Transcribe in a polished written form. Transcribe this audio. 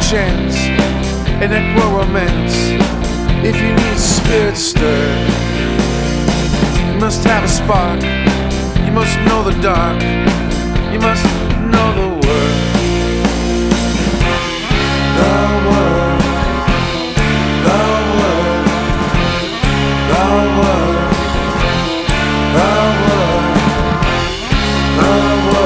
chance, an equal romance. If you need spirit stirred, you must have a spark. You must know the dark.